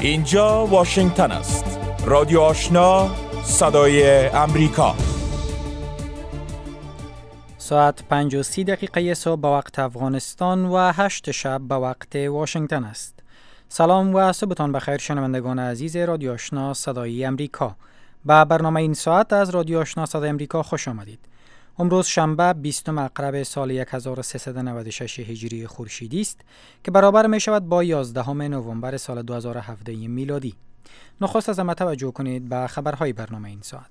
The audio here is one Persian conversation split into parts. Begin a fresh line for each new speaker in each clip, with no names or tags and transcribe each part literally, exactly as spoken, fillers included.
اینجا واشنگتن است. رادیو آشنا، صدای امریکا.
ساعت پنج و سی دقیقه صبح به وقت افغانستان و هشت شب به وقت واشنگتن است. سلام و صبحتان بخیر شنوندگان عزیز رادیو آشنا صدای امریکا. به برنامه این ساعت از رادیو آشنا صدای امریکا خوش آمدید. امروز شنبه بیستم اکتبر سال هزار و سیصد و نود و شش هجری خورشیدی است که برابر می شود با یازدهم نوامبر سال دو هزار و هفده میلادی. نخست از همه توجه کنید به خبرهای برنامه این ساعت.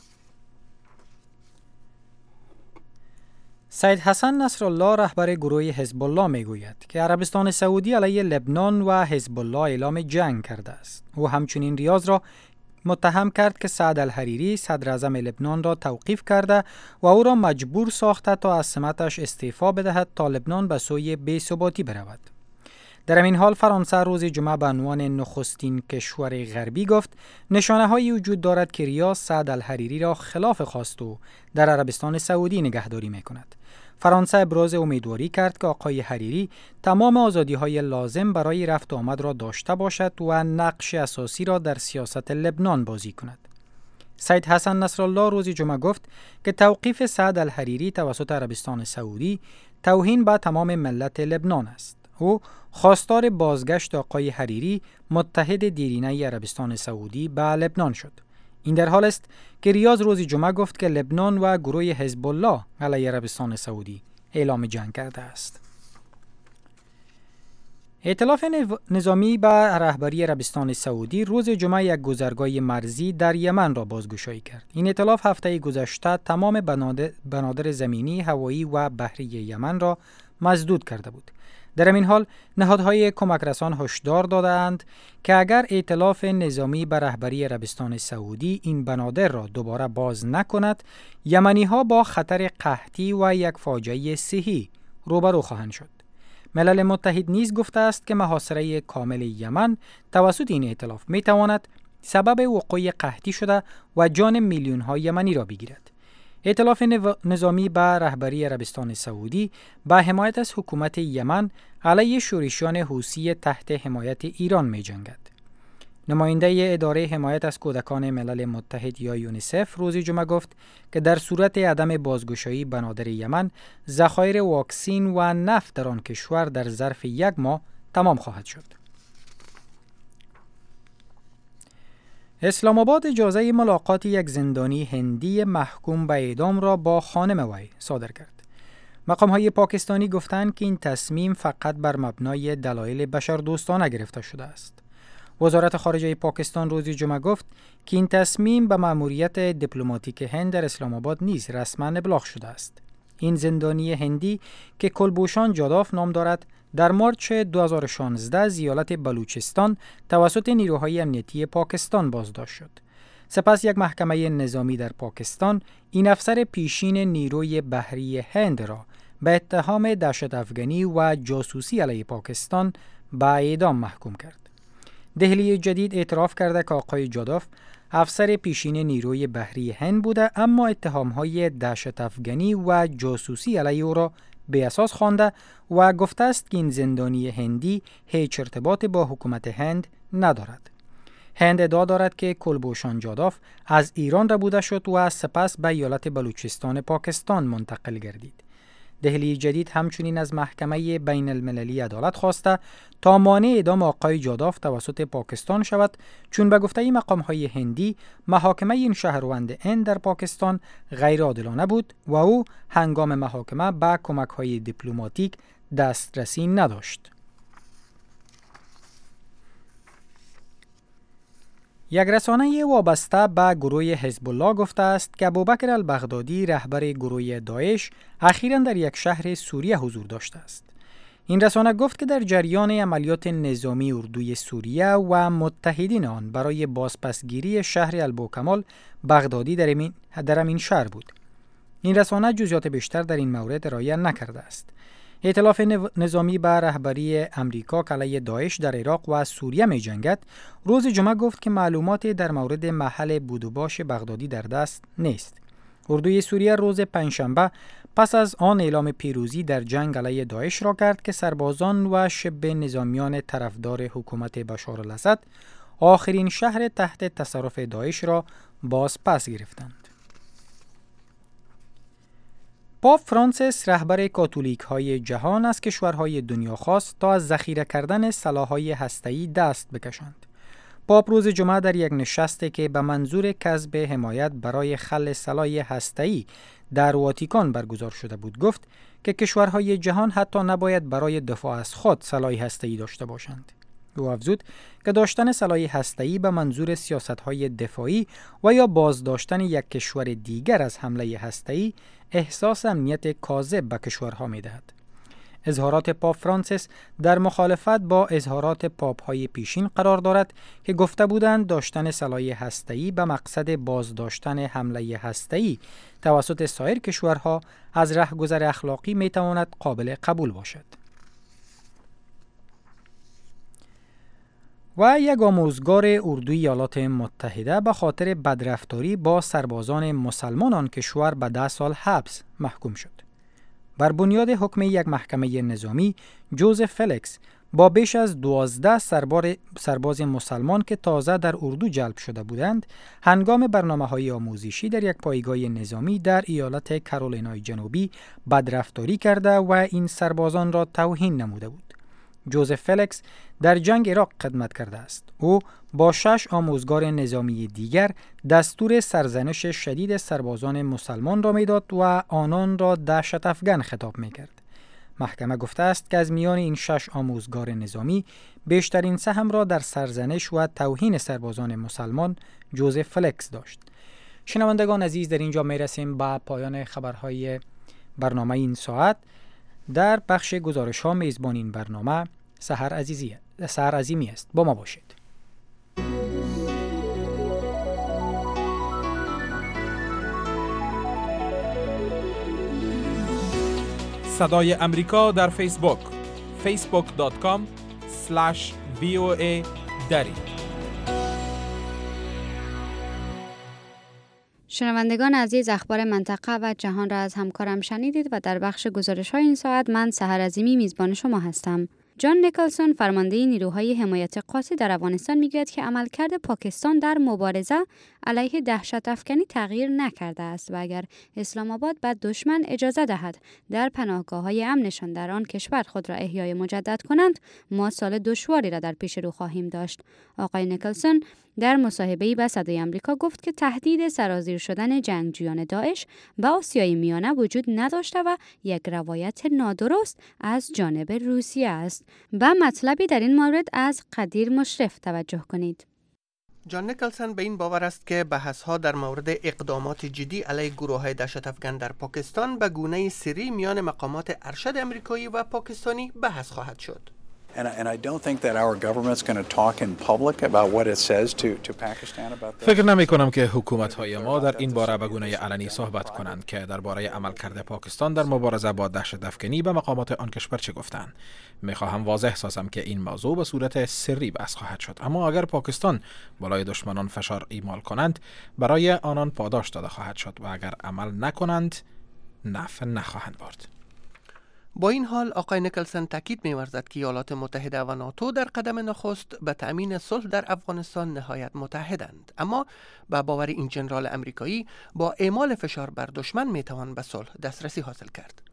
سید حسن نصرالله رهبر گروه حزب الله می گوید که عربستان سعودی علیه لبنان و حزب الله اعلام جنگ کرده است. او همچنین ریاض را متهم کرد که سعد الحریری صدر اعظم لبنان را توقیف کرده و او را مجبور ساخته تا از سمتش استعفا بدهد تا لبنان به سوی بی‌ثباتی برود. در این حال فرانسه روز جمعه به عنوان نخستین کشور غربی گفت نشانه‌هایی وجود دارد که ریاض سعد الحریری را خلاف خواست و در عربستان سعودی نگهداری می‌کند. فرانسه ابراز امیدواری کرد که آقای حریری تمام آزادی‌های لازم برای رفت و آمد را داشته باشد و نقش اساسی را در سیاست لبنان بازی کند. سید حسن نصرالله روز جمعه گفت که توقیف سعد الحریری توسط عربستان سعودی توهین به تمام ملت لبنان است. او خواستار بازگشت آقای حریری متحد دیرینه عربستان سعودی به لبنان شد. این در حال است که ریاض روز جمعه گفت که لبنان و گروه حزب الله علیه عربستان سعودی اعلام جنگ کرده است. ائتلاف نظامی به رهبری عربستان سعودی روز جمعه یک گذرگاه مرزی در یمن را بازگشایی کرد. این ائتلاف هفته گذشته تمام بنادر زمینی، هوایی و بحری یمن را مسدود کرده بود. در این حال نهادهای کمک رسان هشدار دادند که اگر ائتلاف نظامی به رهبری عربستان سعودی این بنادر را دوباره باز نکند، یمنی‌ها با خطر قحطی و یک فاجعه صحی روبرو خواهند شد. ملل متحد نیز گفته است که محاصره کامل یمن توسط این ائتلاف می‌تواند سبب وقوع قحطی شده و جان میلیون‌ها یمنی را بگیرد. ائتلاف نظامی به رهبری عربستان سعودی به حمایت از حکومت یمن علیه شورشیان حوثی تحت حمایت ایران می جنگد. نماینده اداره حمایت از کودکان ملل متحد یا یونیسف روز جمعه گفت که در صورت عدم بازگشایی بنادر یمن، ذخایر واکسین و نفت در آن کشور در ظرف یک ماه تمام خواهد شد. اسلام آباد اجازه ملاقات یک زندانی هندی محکوم به اعدام را با خانم وی صادر کرد. مقام‌های پاکستانی گفتند که این تصمیم فقط بر مبنای دلایل بشردوستانه گرفته شده است. وزارت خارجه پاکستان روز جمعه گفت که این تصمیم به مأموریت دیپلماتیک هند در اسلام آباد نیز رسما ابلاغ شده است. این زندانی هندی که کلبوشان جاداف نام دارد، در مارچ دو هزار و شانزده از ایالت بلوچستان توسط نیروهای امنیتی پاکستان بازداشت شد. سپس یک محکمه نظامی در پاکستان این افسر پیشین نیروی بحری هند را به اتهام دهشت افغانی و جاسوسی علیه پاکستان به اعدام محکوم کرد. دهلی جدید اعتراف کرده که آقای جاداف افسر پیشین نیروی بحری هند بوده، اما اتهام‌های دهشت افغانی و جاسوسی علیه او را به اساس خوانده و گفته است که این زندانی هندی هیچ ارتباط با حکومت هند ندارد. هند ادعا دارد که کلبوشان جاداف از ایران ربوده شد و از سپس به ایالت بلوچستان پاکستان منتقل گردید. دهلی جدید همچنین از محکمه بین المللی عدالت خواسته تا مانع اعدام آقای جاداف توسط پاکستان شود، چون به گفته مقام‌های هندی محاکمه این شهروند هند در پاکستان غیر عادلانه بود و او هنگام محاکمه به کمک‌های دیپلماتیک دسترسی نداشت. یک رسانه وابسته به گروه حزب الله گفته است که ابوبکر البغدادی رهبر گروه داعش اخیراً در یک شهر سوریه حضور داشته است. این رسانه گفت که در جریان عملیات نظامی اردوی سوریه و متحدین آن برای بازپسگیری شهر البوکمال، بغدادی در این در این شهر بود. این رسانه جزئیات بیشتر در این مورد ارائه نکرده است. ائتلاف نظامی به رهبری امریکا که علیه داعش در عراق و سوریه می جنگد روز جمعه گفت که معلوماتی در مورد محل بود و باش بغدادی در دست نیست. اردوی سوریه روز پنجشنبه پس از آن اعلام پیروزی در جنگ علیه داعش را کرد که سربازان و شبه نظامیان طرفدار حکومت بشار الاسد آخرین شهر تحت تصرف داعش را باز پس گرفتند. پاپ فرانسیس رهبر کاتولیک های جهان از کشورهای دنیا خواست تا از ذخیره کردن سلاح‌های هسته‌ای دست بکشند. پاپ روز جمعه در یک نشستی که به منظور کسب حمایت برای خلع سلاح هسته‌ای در واتیکان برگزار شده بود گفت که کشورهای جهان حتی نباید برای دفاع از خود سلاح هسته‌ای داشته باشند. او افزود که داشتن سلاح هسته‌ای به منظور سیاست‌های دفاعی و یا بازداشتن یک کشور دیگر از حمله هسته‌ای احساس امنیت کاذب به کشورها می‌دهد. اظهارات پاپ فرانسیس در مخالفت با اظهارات پاپ‌های پیشین قرار دارد که گفته بودند داشتن سلاح هسته‌ای به مقصد بازداشتن حمله هسته‌ای توسط سایر کشورها از رهگذر اخلاقی می‌تواند قابل قبول باشد. و یک آموزگار اردوی ایالات متحده به خاطر بدرفتاری با سربازان مسلمان آن کشور به ده سال حبس محکوم شد. بر بنیاد حکم یک محکمه نظامی، جوزف فلکس با بیش از دوازده سرباز مسلمان که تازه در اردو جلب شده بودند، هنگام برنامه‌های آموزشی در یک پایگاه نظامی در ایالت کارولینای جنوبی بدرفتاری کرده و این سربازان را توهین نموده بود. جوزف فلکس در جنگ عراق خدمت کرده است. او با شش آموزگار نظامی دیگر دستور سرزنش شدید سربازان مسلمان را میداد و آنان را دهشت افکن خطاب میکرد. محکمه گفته است که از میان این شش آموزگار نظامی بیشترین سهم را در سرزنش و توهین سربازان مسلمان جوزف فلکس داشت. شنوندگان عزیز، در اینجا میرسیم به پایان خبرهای برنامه این ساعت. در بخش گزارش ها میزبان این برنامه سحر عزیزی سحر عظیمی است. با ما باشید.
صدای امریکا در فیسبوک فیسبوک دات کام اسلش وی او ای دری.
شنوندگان عزیز، اخبار منطقه و جهان را از همکارم شنیدید و در بخش گزارش‌های این ساعت من سحر عظیمی میزبان شما هستم. جان نیکلسون، فرمانده نیروهای حمایت قاسی در افغانستان، میگوید که عملکرد پاکستان در مبارزه علیه دهشت افکنی تغییر نکرده است و اگر اسلام آباد به دشمن اجازه دهد در پناهگاه‌های امنشان در آن کشور خود را احیای مجدد کنند، ما سال دشواری را در پیش رو خواهیم داشت. آقای نیکلسون در مصاحبه‌ای با صدای آمریکا گفت که تهدید سرازیر شدن جنگجویان داعش به آسیای میانه وجود نداشته و یک روایت نادرست از جانب روسیه است. به مطلبی در این مورد از قدیر مشرف توجه کنید.
جان نیکلسون به این باور است که بحث‌ها در مورد اقدامات جدی علیه گروه‌های دهشت افکن در پاکستان به گونه سری میان مقامات ارشد آمریکایی و پاکستانی بحث خواهد شد.
And I, and I don't think that our government's going to talk in public about what it says to to Pakistan about that.
فکر نمی کنم که حکومت‌های ما در این باره به گونه علنی صحبت کنند که درباره عملکرد پاکستان در مبارزه با دهشت افکنی به مقامات آن کشور چه گفتند. می‌خواهم واضح سازم که این موضوع به صورت سری بحث خواهد شد، اما اگر پاکستان بالای دشمنان فشار اعمال کنند، برای آنان پاداش داده خواهد شد و اگر عمل نکنند، نفع نخواهند برد.
با این حال آقای نیکلسون تاکید می‌ورزد که ایالات متحده و ناتو در قدم نخست به تأمین صلح در افغانستان نهایت متحدند، اما با باور این جنرال امریکایی با اعمال فشار بر دشمن میتوان به صلح دسترسی حاصل کرد.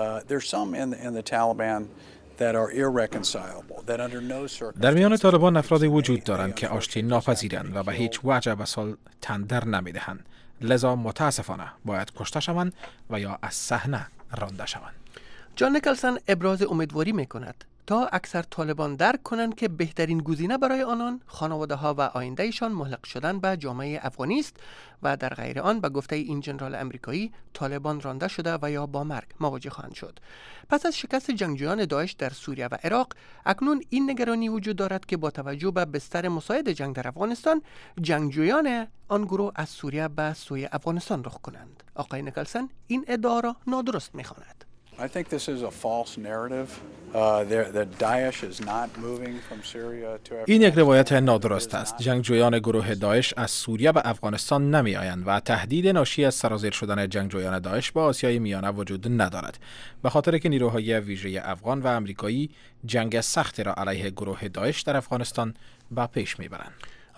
در میان طالبان افرادی وجود دارند که آشتی ناپذیرند و به هیچ وجه به صلح تن در نمی‌دهند، لذا متاسفانه باید کشته شوند و یا از صحنه رانده شوند.
جان نیکلسون ابراز امیدواری میکند تا اکثر طالبان درک کنند که بهترین گزینه برای آنان، خانواده ها و آیندهشان ملحق شدن به جامعه افغانی است و در غیر آن به گفته این جنرال امریکایی طالبان رانده شده و یا با مرگ مواجه خواهند شد. پس از شکست جنگجویان داعش در سوریه و عراق، اکنون این نگرانی وجود دارد که با توجه به بستر مساعد جنگ در افغانستان، جنگجویان آن گروه از سوریه به سوی افغانستان رخ کنند. آقای نیکلسون این ادعا را نادرست می‌خواند.
I think this is a false narrative. Uh, that Daesh is not moving from Syria to Afghanistan.
این یک روایت نادرست است. جنگجویان گروه داعش از سوریه به افغانستان نمی آیند و تهدید ناشی از سرازیر شدن جنگجویان داعش با آسیای میانه وجود ندارد. به خاطر که نیروهای ویژه افغان و امریکایی جنگ سختی را علیه گروه داعش در افغانستان به پیش میبرند.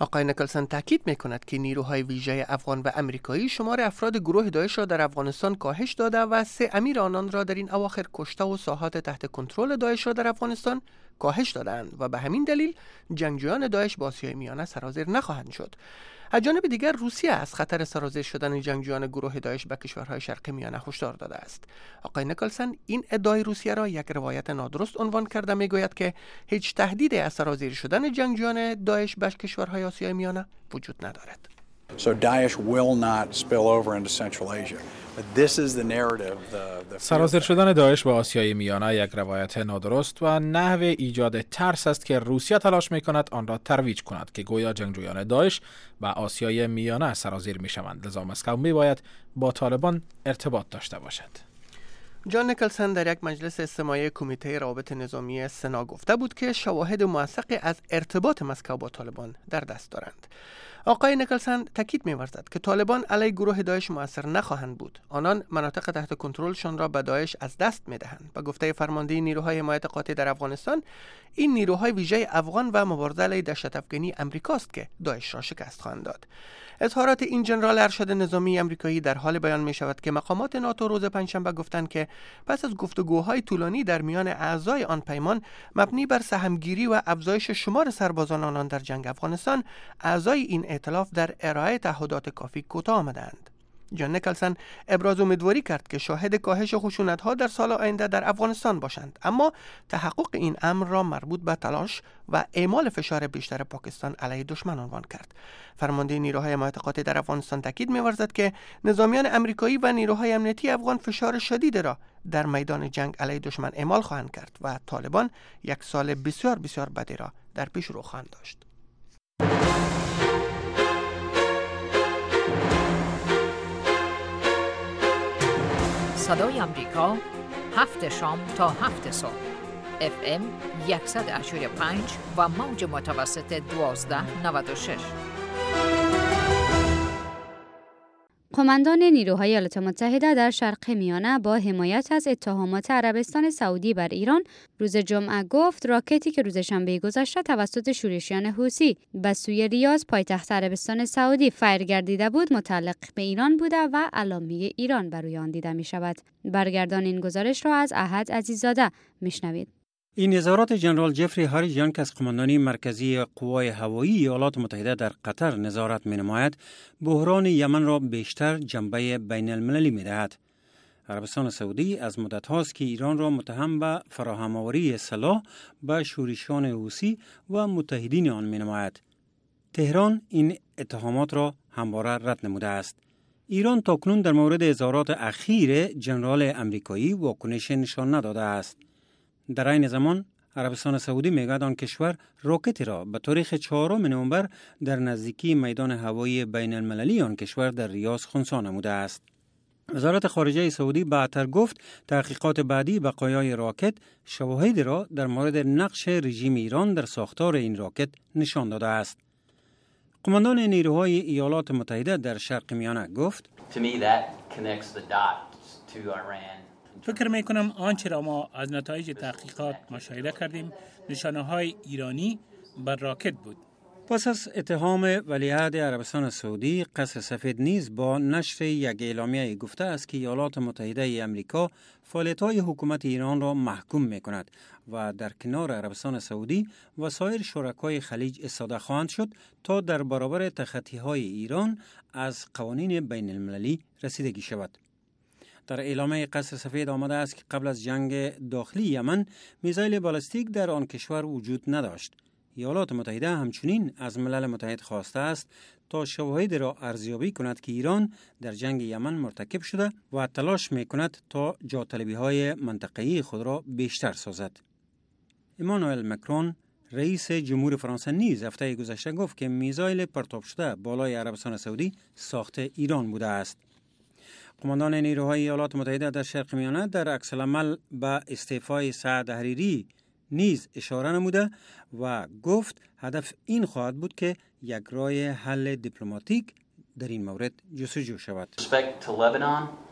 آقای نیکلسون تاکید می‌کند که نیروهای ویژه افغان و امریکایی شمار افراد گروه داعش را در افغانستان کاهش داده و سه امیر آنان را در این اواخر کشته و ساحات تحت کنترل داعش را در افغانستان کاهش دادند و به همین دلیل جنگجویان داعش با آسیای میانه سرازیر نخواهند شد. از جانب دیگر روسیه از خطر سرازیر شدن جنگجویان گروه داعش به کشورهای شرق میانه هشدار داده است. آقای نیکلسون این ادعای روسیه را یک روایت نادرست عنوان کرده میگوید که هیچ تهدیدی از سرازیر شدن جنگجویان داعش به کشورهای آسیای میانه وجود ندارد.
So Daesh will not spill over into Central Asia. But this is the narrative. The, the
سرازیر شدن داعش به آسیای میانه یک روایت نادرست و نحو ایجاد ترس است که روسیه تلاش می‌کند آن را ترویج کند که گویا جنگجویان داعش به آسیای میانه سرازیر می‌شوند. لذا مسکو می‌باید با طالبان ارتباط داشته باشد.
جان نیکلسون در یک مجلس استماعی کمیته روابط نظامی سنا گفته بود که شواهد موثقی از ارتباط مسکو با طالبان در دست دارند. آقای نیکلسون تاکید می‌ورزد که طالبان علیه گروه داعش مؤثر نخواهند بود. آنان مناطق تحت کنترلشان را به داعش از دست می‌دهند. به گفته فرمانده نیروهای حمایت قاطع در افغانستان، این نیروهای ویژه افغان و مبارزه علیه دهشت افغانی امریکاست که داعش را شکست خواهند داد. اظهارات این جنرال ارشد نظامی آمریکایی در حال بیان می شود که مقامات ناتو روز پنجشنبه گفتند که پس از گفتگوهای طولانی در میان اعضای آن پیمان مبنی بر سهمگیری و افزایش شمار سربازان آنان در جنگ افغانستان، اعضای این ائتلاف در ارائه تعهدات کافی کوتاه آمدند. جان نیکلسون ابراز امیدواری کرد که شاهد کاهش خشونت‌ها در سال آینده در افغانستان باشند، اما تحقق این امر را مربوط به تلاش و اعمال فشار بیشتر پاکستان علیه دشمن عنوان کرد. فرمانده نیروهای حمایت قاطع در افغانستان تاکید می‌ورزد که نظامیان امریکایی و نیروهای امنیتی افغان فشار شدید را در میدان جنگ علیه دشمن اعمال خواهند کرد و طالبان یک سال بسیار بسیار بدی را در پیش رو خواهند داشت.
صدای آمریکا، هفت شام تا هفت صبح، اف ام صد و هشتاد و پنج و موج متوسط دوازده نود و شش.
قماندان نیروهای ایالات متحده در شرق میانه با حمایت از اتهامات عربستان سعودی بر ایران روز جمعه گفت راکتی که روز شنبه گذشته توسط شورشیان حوثی به سوی ریاض پایتخت عربستان سعودی فیر گردیده بود متعلق به ایران بوده و علامه ایران بر روی آن دیده می شود. برگردان این گزارش را از احد عزیزاده میشنوید.
این اظهارات جنرال جفری هاریجان که از قماندانی مرکزی قوای هوایی ایالات متحده در قطر نظارت می‌نماید، بحران یمن را بیشتر جنبه بین المللی می‌دهد. عربستان سعودی از مدت هاست که ایران را متهم به فراهم آوری سلاح به شورشیان حوثی و متحدین آن می‌نماید. تهران این اتهامات را همواره رد نموده است. ایران تاکنون در مورد اظهارات اخیر جنرال امریکایی واکنش نشان نداده است. در این زمان عربستان سعودی میگوید آن کشور راکتی را به تاریخ چهارم نوامبر در نزدیکی میدان هوایی بین المللی آن کشور در ریاض خنثی نموده است. وزارت خارجه سعودی بعدتر گفت تحقیقات بعدی بقایای راکت شواهدی را در مورد نقش رژیم ایران در ساختار این راکت نشان داده است. قماندان نیروهای ایالات متحده در شرق میانه گفت
فکر می کنم آنچه را ما از نتایج تحقیقات مشاهده کردیم نشانه های ایرانی بر راکت بود.
پس از اتهام ولیعهد عربستان سعودی، قصر سفید نیز با نشر یک اعلامیه گفته است که ایالات متحده ای امریکا فعالیت‌های حکومت ایران را محکوم می‌کند و در کنار عربستان سعودی و سایر شرکای خلیج ایستاده خواهند شد تا در برابر تخطی‌های ایران از قوانین بین المللی رسیدگی شود. در اعلامیه قصر سفید آمده است که قبل از جنگ داخلی یمن میزایل بالستیک در آن کشور وجود نداشت. ایالات متحده همچنین از ملل متحد خواسته است تا شواهد را ارزیابی کند که ایران در جنگ یمن مرتکب شده و تلاش میکند تا جاطلبی های منطقه‌ای خود را بیشتر سازد. امانوئل مکرون رئیس جمهور فرانسه نیز هفته گذشته گفت که میزایل پرتاب شده بالای عربستان سعودی ساخت ایران بوده است. قماندان نیروهای ایالات متحده در شرق میانه در عکس العمل به استعفای سعد حریری نیز اشاره نموده و گفت هدف این خواهد بود که یک راه حل دیپلماتیک در این مورد جستجو شود.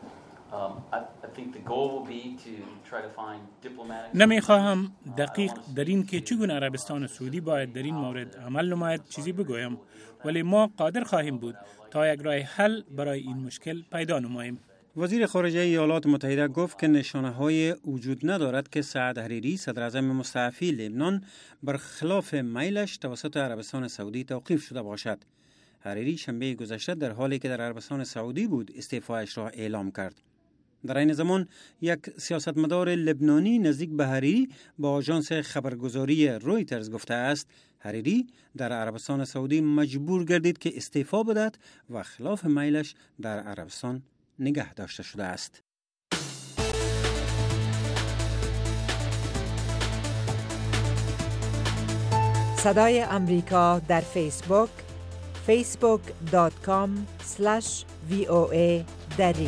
نمیخواهم دقیق در این که چگونه عربستان سعودی باید در این مورد عمل نماید چیزی بگویم، ولی ما قادر خواهیم بود تا یک راه حل برای این مشکل پیدا نماییم.
وزیر خارجه ایالات متحده گفت که نشانه‌های وجود ندارد که سعد حریری صدر اعظم مستعفی لبنان برخلاف میلش توسط عربستان سعودی توقیف شده باشد. حریری شنبه گذشته در حالی که در عربستان سعودی بود استعفایش را اعلام کرد. در این زمان یک سیاستمدار لبنانی نزدیک به حریری با آژانس خبرگزاری رویترز گفته است حریری در عربستان سعودی مجبور گردید که استعفا بدهد و خلاف میلش در عربستان نگه داشته شده است.
صدای امریکا در فیسبوک فیسبوک دات کام اسلش وی او ای دری.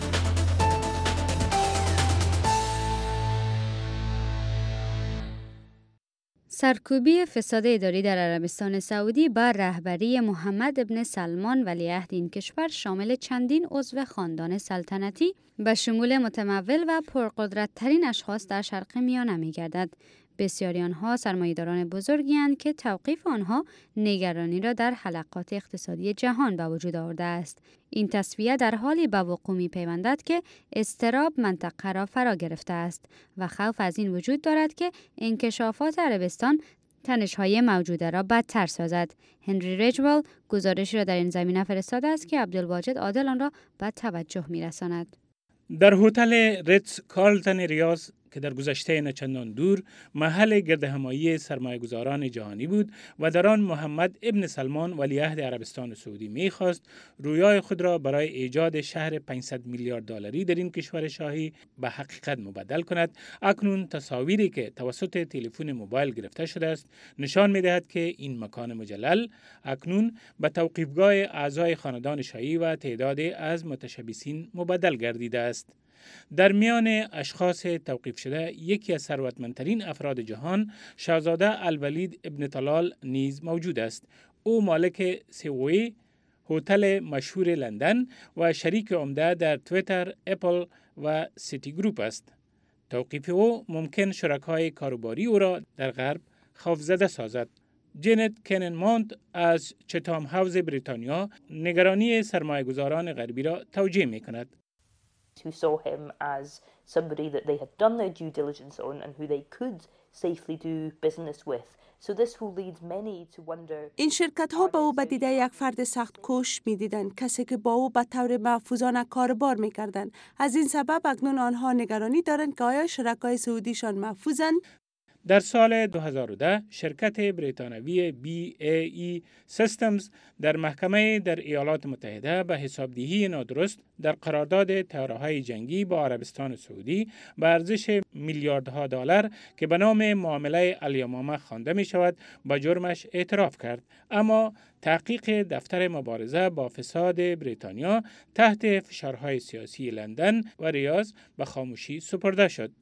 سرکوبی فساد اداری در عربستان سعودی بر رهبری محمد ابن سلمان ولیعهد این کشور شامل چندین عضو خاندان سلطنتی به شمول متمول و پرقدرت ترین اشخاص در شرق میانه می گردد. بسیاری آنها سرمایه‌داران بزرگی اند که توقیف آنها نگرانی را در حلقات اقتصادی جهان به وجود آورده است. این تصفیه در حالی به وقوع می‌پیوندد که اضطراب منطقه را فرا گرفته است و خوف از این وجود دارد که انکشافات عربستان تنش‌های موجوده را بدتر سازد. هنری رجوال گزارشی را در این زمینه فرستاده است که عبدالواجد عادل آن را به توجه می‌رساند.
در هتل ریتز کارلتن ریاض که در گذشته نچندان دور محل گردهمایی سرمایه‌گذاران جهانی بود و در آن محمد ابن سلمان ولیعهد عربستان سعودی می‌خواست رویای خود را برای ایجاد شهر پانصد میلیارد دلاری در این کشور شاهی به حقیقت مبدل کند، اکنون تصاویری که توسط تلفن موبایل گرفته شده است نشان می‌دهد که این مکان مجلل اکنون به توقیفگاه اعضای خاندان شاهی و تعدادی از متشبثین مبدل گردیده است. در میان اشخاص توقیف شده یکی از ثروتمندترین افراد جهان شاهزاده الولید ابن طلال نیز موجود است. او مالک سوی هتل مشهور لندن و شریک عمده در تویتر، اپل و سیتی گروپ است. توقیف او ممکن شرکای کاروباری او را در غرب خوفزده سازد. جنت کنن مونت از چتام هاوز بریتانیا نگرانی سرمایه‌گذاران غربی را توجیه می‌کند.
who saw him as somebody that they had done their due diligence on and who they could safely do business with. So this will lead many to wonder.
این شرکت ها به او به دیده یک فرد سخت کوش می دیدند، کسی که با او به طور محفوظانه کاربار می کردند. از این سبب اکنون آنها نگرانی دارند که آیا شرکای سعودیشان محفوظند؟
در سال دو هزار و ده شرکت بریتانوی بی ای ای سیستمز در محکمه در ایالات متحده به حسابدهی نادرست در قرارداد طیاره‌های جنگی با عربستان سعودی به ارزش میلیاردها دلار که به نام معامله الیمامه خوانده می شود به جرمش اعتراف کرد، اما تحقیق دفتر مبارزه با فساد بریتانیا تحت فشارهای سیاسی لندن و ریاض به خاموشی سپرده شد.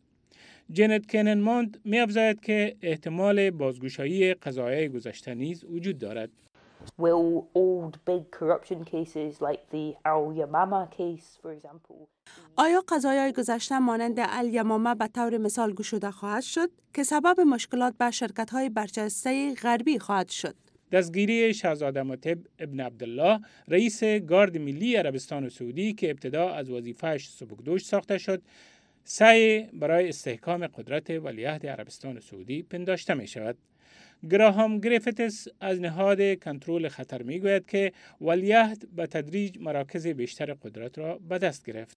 جنت کنن مونت می افزاید که احتمال بازگشایی قضایای گذشته نیز وجود دارد.
Will old big corruption cases like the Al Yamama case, for example.
آیا قضایای گذشته مانند الیمامه به طور مثال گشوده خواهد شد که سبب مشکلات به شرکت‌های برجسته غربی خواهد شد؟
دستگیری شاهزاده مطب ابن عبدالله رئیس گارد ملی عربستان سعودی که ابتدا از وظیفه‌اش سبکدوش ساخته شد، سعی برای استحکام قدرت ولیعهد عربستان سعودی پنداشته می شود. گراهام گریفتس از نهاد کنترل خطر می گوید که ولیعهد به تدریج مراکز بیشتر قدرت را به دست گرفت.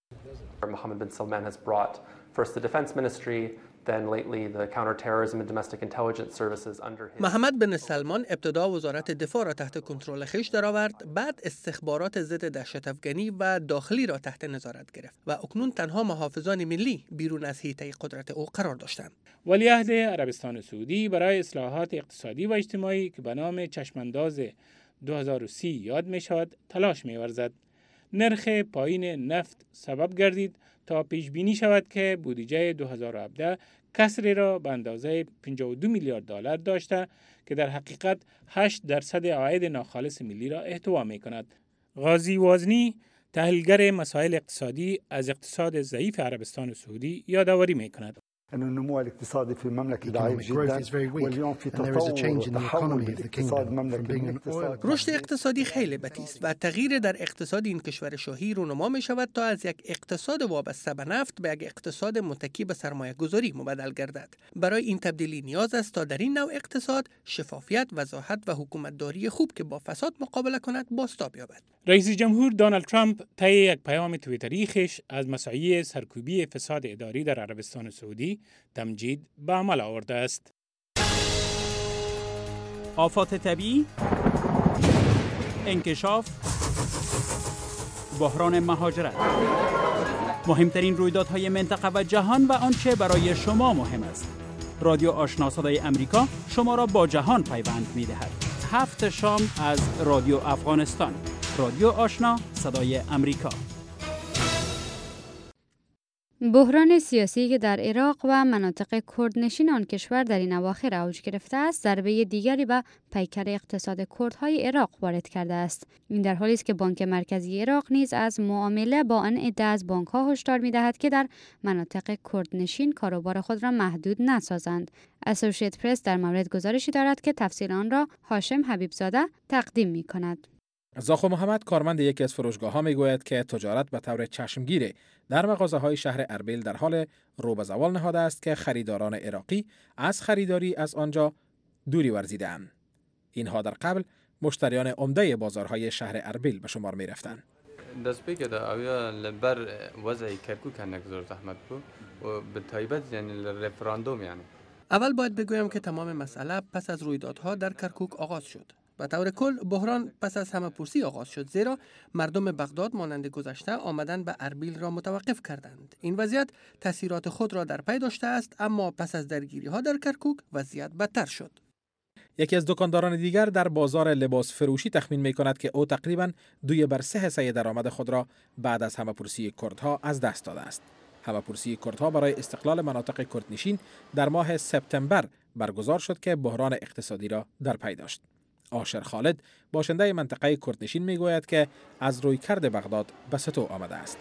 Mohammed bin Salman has brought first the defense ministry, then lately the counterterrorism and domestic intelligence services under his.
محمد بن سلمان ابتدا وزارت دفاع را تحت کنترل خویش درآورد، بعد استخبارات ضد دهشت افغانی و داخلی را تحت نظارت گرفت و اکنون تنها محافظان ملی بیرون از حیطه قدرت او قرار داشتند.
ولیعهد عربستان سعودی برای اصلاحات اقتصادی و اجتماعی که به نام چشمانداز دو هزار و سی یاد می شود تلاش می ورزد. نرخ پایین نفت سبب گردید تا پیش بینی شود که بودجه دو هزار و هفده کسری را به اندازه پنجاه و دو میلیارد دلار داشته که در حقیقت هشت درصد عاید ناخالص ملی را احتوا می کند. غازی وازنی تحلیلگر مسائل اقتصادی از اقتصاد ضعیف عربستان سعودی یادآوری می‌کند.
أن النمو الاقتصادي في المملكة ضعيف جدا واليوم في تطور وتحول باقتصاد مملكة.
رشد اقتصادی خیلی بطیء است و تغییر در اقتصاد این کشور شاهی رونما می شود تا از یک اقتصاد وابسته به نفت به یک اقتصاد متکی به سرمایه گذاری مبدل گردد. برای این تبدیلی نیاز است تا در این نوع اقتصاد شفافیت، وضاحت و حکومتداری خوب که با فساد مقابله کند بازتاب یابد.
رئیس جمهور دونالد ترامپ طی یک پیام توییتری خویش از مساعی سرکوبی فساد اداری در عربستان سعودی تمجید به عمل آورده است.
آفات طبیعی، انکشاف، بحران مهاجرت، مهمترین رویدادهای منطقه و جهان و آنچه برای شما مهم است. رادیو آشنا صدای امریکا شما را با جهان پیوند می‌دهد. هفت شام از رادیو افغانستان. رادیو آشنا صدای امریکا.
بحران سیاسی که در عراق و مناطق کردنشین آن کشور در این اواخر اوج گرفته است، ضربه دیگری به پیکر اقتصاد کردهای عراق وارد کرده است. این در حالی است که بانک مرکزی عراق نیز از معامله با آن عده از بانک‌ها هشدار می‌دهد که در مناطق کردنشین کاروبار خود را محدود نسازند. اسوسییت پرس در مورد گزارشی دارد که تفسیر آن را هاشم حبیبزاده تقدیم می‌کند.
زاخو محمد کارمند یکی از فروشگاه‌ها میگوید که تجارت به طور چشمگیر در مغازه‌های شهر اربیل در حال رو به زوال نهاده است که خریداران عراقی از خریداری از آنجا دوری ورزیده‌اند. اینها در قبل مشتریان عمده بازارهای شهر اربیل به شمار می‌رفتند.
دست به که در اویا لبر وضعی کرکوک هنگ زور زحمت بود و به تایبت یعنی رفراندوم یعنی.
اول باید بگویم که تمام مسئله پس از رویدادها در کرکوک آغاز شد. به طور کل بحران پس از همه‌پرسی آغاز شد، زیرا مردم بغداد مانند گذشته آمدن به اربیل را متوقف کردند. این وضعیت تاثیرات خود را در پی داشته است، اما پس از درگیری‌ها در کرکوک وضعیت بدتر شد.
یکی از دکانداران دیگر در بازار لباس فروشی تخمین می‌کند که او تقریباً دوی بر سه حصه درآمد خود را بعد از همه‌پرسی کردها از دست داده است. همه‌پرسی کردها برای استقلال مناطق کردنشین در ماه سپتامبر برگزار شد که بحران اقتصادی را در پی داشت. آشر خالد باشنده منطقه کردنشین میگوید که از رویکرد بغداد به ستو آمده است.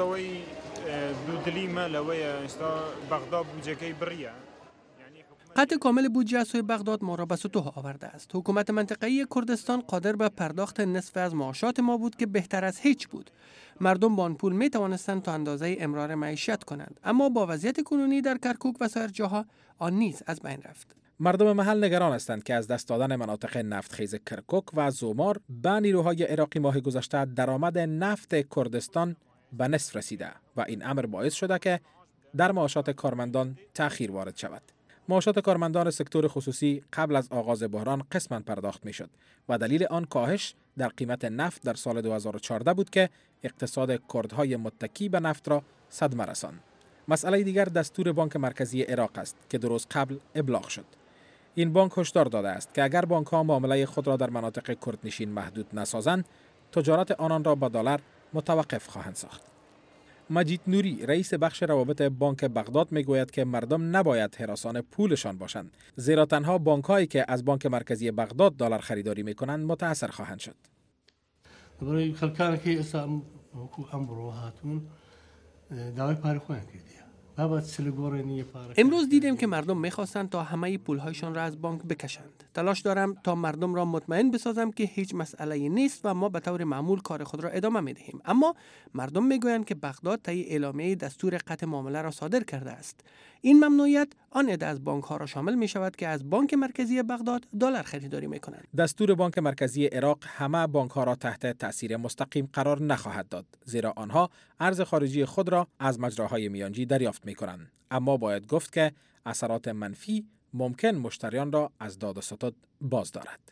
قطع کامل بودجه از سوی بغداد ما را به ستوه آورده است. حکومت منطقه‌ای کردستان قادر به پرداخت نصف از معاشات ما بود که بهتر از هیچ بود. مردم با آن پول می توانستند تا اندازه امرار معیشت کنند، اما با وضعیت کنونی در کرکوک و سایر جاها آن نیز از بین رفت.
مردم محل نگران هستند که از دست دادن مناطق نفتخیز کرکوک و زومار به نیروهای عراقی ماه گذشته درآمد نفت کردستان به نصف رسیده و این امر باعث شده که در معاشات کارمندان تأخیر وارد شود. معاشات کارمندان سکتور خصوصی قبل از آغاز بحران قسماً پرداخت میشد و دلیل آن کاهش در قیمت نفت در سال دو هزار و چهارده بود که اقتصاد کردهای متکی به نفت را صدمه رساند. مسئله دیگر دستور بانک مرکزی عراق است که دو روز قبل ابلاغ شد. این بانک هشدار داده است که اگر بانک‌ها معامله خود را در مناطق کردنشین محدود نسازند، تجارت آنان را با دلار متوقف خواهند ساخت. مجید نوری رئیس بخش روابط بانک بغداد میگوید که مردم نباید هراسان پولشان باشند، زیرا تنها بانک‌هایی که از بانک مرکزی بغداد دلار خریداری می‌کنند متاثر خواهند شد.
برای خلکان که اسلام امر هاتون دعای پاره خواهند کرد.
امروز دیدیم که مردم میخواستند تا همه پولهایشان را از بانک بکشند. تلاش دارم تا مردم را مطمئن بسازم که هیچ مسئله نیست و ما به طور معمول کار خود را ادامه میدهیم. اما مردم میگویند که بغداد طی اعلامیه دستور قطع معامله را صادر کرده است. این ممنوعیت آن عده از بانک ها را شامل می شود که از بانک مرکزی بغداد دلار خریداری می کنند.
دستور بانک مرکزی عراق همه بانک ها را تحت تاثیر مستقیم قرار نخواهد داد، زیرا آنها ارز خارجی خود را از مجراهای میانجی دریافت می کنند. اما باید گفت که اثرات منفی ممکن مشتریان را از داد و ستد باز دارد.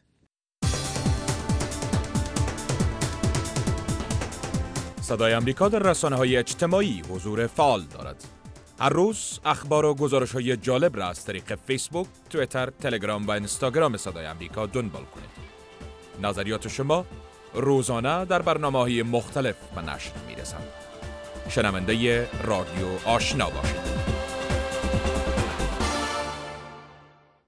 صدای امریکا در رسانه‌های اجتماعی حضور فعال دارد. هر روز اخبار و گزارش‌های جالب را از طریق فیسبوک، توییتر، تلگرام و اینستاگرام صدای امریکا دنبال کنید. نظریات شما روزانه در برنامه‌های مختلف به نشر می‌رسند. شنونده رادیو آشنا باشید.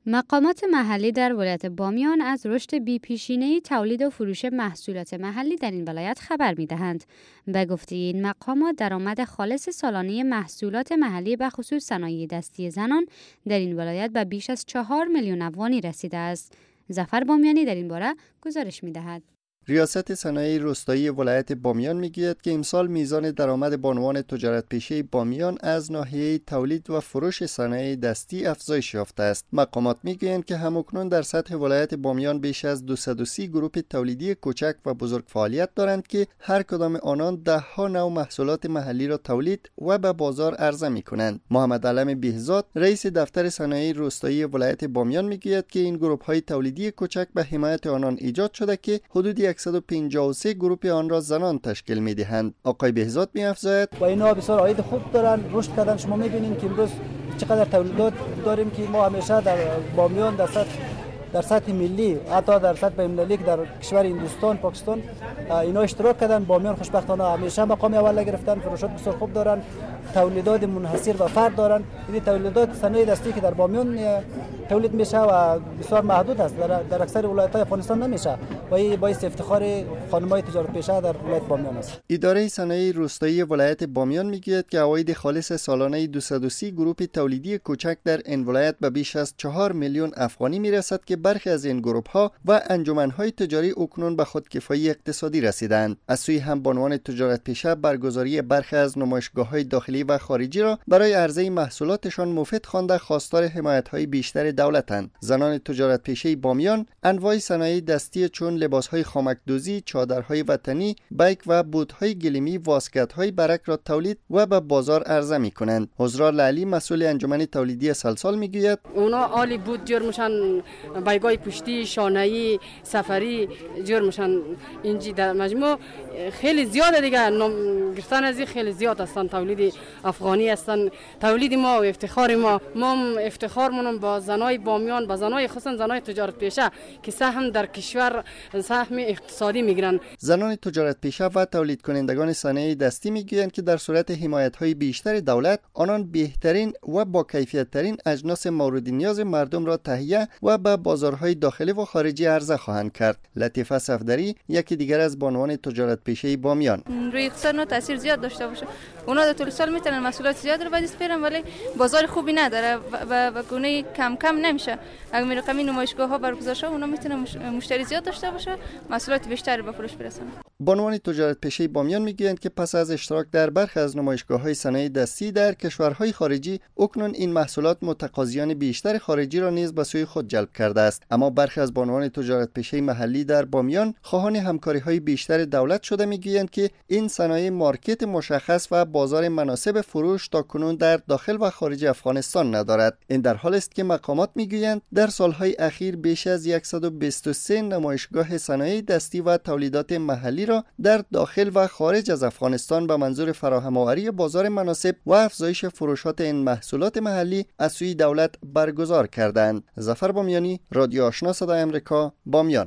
مقامات محلی در ولایت بامیان از رشد بی‌پیشینه تولید و فروش محصولات محلی در این ولایت خبر می‌دهند. به گفته این مقامات درآمد خالص سالانه محصولات محلی به خصوص صنایع دستی زنان در این ولایت به بیش از چهار میلیون افغانی رسیده است. ظفر بامیانی در این باره گزارش می‌دهد.
ریاست صنایع روستایی ولایت بامیان میگوید که امسال میزان درآمد بانوان تجارت پیشه بامیان از ناحیه تولید و فروش صنایع دستی افزایش یافته است. مقامات میگویند که همکنون در سطح ولایت بامیان بیش از دویست و سی گروه تولیدی کوچک و بزرگ فعالیت دارند که هر کدام آنان ده ها نوع محصولات محلی را تولید و به بازار عرضه میکنند. محمد علم بهزاد رئیس دفتر صنایع روستایی ولایت بامیان میگوید که این گروه های تولیدی کوچک به حمایت آنان ایجاد شده که حدود صد و پنجاه و سه گروه آن را زنان تشکیل می‌دهند. آقای بهزاد می‌افزاید
و اینا بسیار عاید خوب دارن، رشد کردن. شما می‌بینید که امروز چقدر تولیدات داریم که ما همیشه در بامیان در سطح در سطح ملی، حتی در سطح بین‌المللی که در کشور هندوستان، پاکستان اینا اشتراک کردن. بامیان خوشبختانه همیشه مقام اول گرفتن، فروشات بسیار خوب دارن، تولیدات منحصر و فرد دارن. این تولیدات صنایع دستی که در بامیان تولید میشه و بسیار محدود است، در, در اکثر ولایت‌های افغانستان نمیشه و این باعث افتخار خانم‌های تجارت پیشه در ولایت بامیان است.
اداره صنایع روستایی ولایت بامیان میگوید که عواید خالص سالانه دویست و سی گروه تولیدی کوچک در این ولایت به بیش از چهار میلیون افغانی میرسد که برخی از این گروه‌ها و انجمن‌های تجاری اکنون به خودکفایی اقتصادی رسیدند. از سوی هم بانوان تجارت پیشه برگزاری برخی از نمایشگاه‌های داخلی و خارجی را برای عرضه محصولاتشان مفید خوانده خواستار حمایت‌های بیشتر دولتند. زنان تجارت پیشه بامیان انواع صنایع دستی چون لباس‌های خامک‌دوزی، چادرهای وطنی، بیک و بوت‌های گلیمی، واسکت‌های برک را تولید و به بازار عرضه می‌کنند. حضرار لالی مسئول انجمن تولیدی سلسال میگوید
اونا عالی بود جور میشن، بیگای پشتی، شانه‌ای، سفری جور میشن. اینجی در مجموع خیلی زیاده دیگه، گرفتن از خیلی زیاد هستن. تولید افغانی هستن، تولید ما و افتخار ما. ما افتخارمون با زنای بامیان، با زنای خصوصا زنای تجارت پیشه که سهم در کشور سهم اقتصادی میگیرن.
زنان تجارت پیشه و تولید کنندگان صنایع دستی میگویند که در صورت حمایت‌های بیشتر دولت آنان بهترین و با کیفیت ترین اجناس مورد نیاز مردم را تهیه و به بازارهای داخلی و خارجی عرضه خواهند کرد. لطیفه صفدری یکی دیگر از بانوان تجارت پیشه بامیان:
روی اقتصاد تاثیر زیاد داشته باشه. اونا در طول سال میتونن محصولات زیاد رو بدیس بیارن ولی بازار خوبی نداره و و گونه کم کم نمیشه. اگر می رقمی نمایشگاه ها برگزار شه اونا میتونن مشتری زیاد داشته باشه، محصولات بیشتری به فروش برسونه.
بانوان تجارت پیشه بامیان میگویند که پس از اشتراک در برخی از نمایشگاه‌های صنایع دستی در کشورهای خارجی، اکنون این محصولات متقاضیان بیشتر خارجی را نیز به سوی خود جلب کرده است. اما برخی از بانوان تجارت پیشه محلی در بامیان خواهان همکاری‌های بیشتر دولت شده میگویند که این صنایع مارکت مشخص و بازار مناسب فروش تاکنون در داخل و خارج افغانستان ندارد. این در حالی است که مقامات میگویند در سالهای اخیر بیش از صد و بیست و سه نمایشگاه صنایع دستی و تولیدات محلی را در داخل و خارج از افغانستان به منظور فراهم آوری بازار مناسب و افزایش فروشات این محصولات محلی از سوی دولت برگزار کردند. ظفر بامیانی، رادیو آشنا صدای آمریکا، بامیان.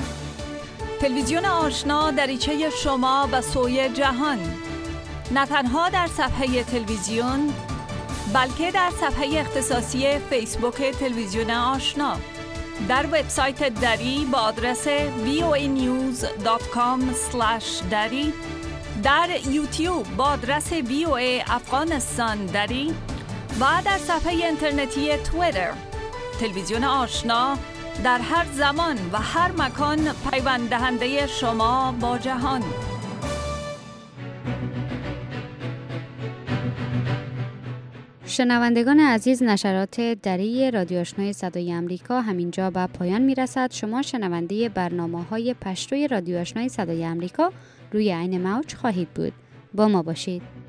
تلویزیون آشنا دریچه شما به سوی جهان، نه تنها در صفحه تلویزیون بلکه در صفحه اختصاصی فیسبوک تلویزیون آشنا، در وبسایت دری با آدرس وی او ای نیوز دات کام اسلش دری، در یوتیوب با آدرس وی او ای افغانستان دری و در صفحه اینترنتی توییتر. تلویزیون آشنا در هر زمان و هر مکان پیوند دهنده شما با جهان.
شنوندگان عزیز، نشرات دری رادیو آشنای صدای آمریکا همینجا به پایان میرسد. شما شنونده برنامه‌های پشتوی رادیو آشنای صدای آمریکا روی عین موج خواهید بود. با ما باشید.